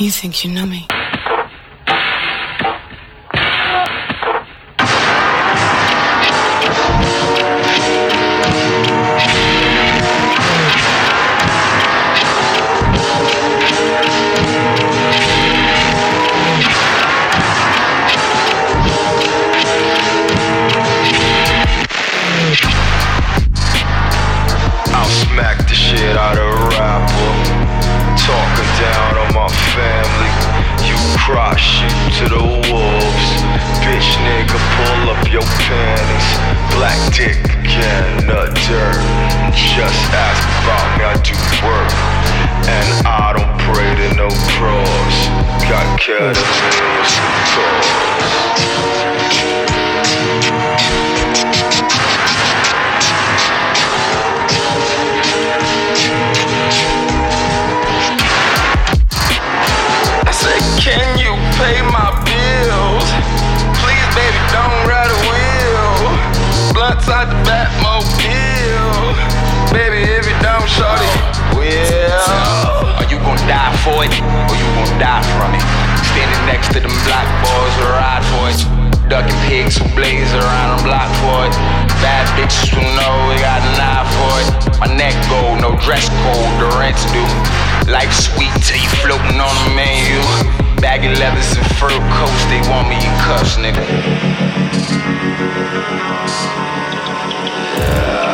You think you know me? I'll smack the shit out of a rapper, talking down on my family. You cry shit to the wolves. Bitch nigga, pull up your panties. Black dick again, nut dirt. Just ask about me, I do work. And I don't pray to no cross. Got ketamine, some toys. Can you pay my bills? Please, baby, don't ride a wheel. Blunts out the Batmobile. Baby, if you don't, shorty, will. Are you gon' die for it, or you gon' die from it? Standing next to them black boys who ride for it. Ducking pigs who blaze around the block for it. Bad bitches who know we got an eye for it. My neck gold, no dress code, the rent's due. Life sweet till you floating on the menu. Baggy leathers and fur coats, they want me in cuffs, nigga. Yeah.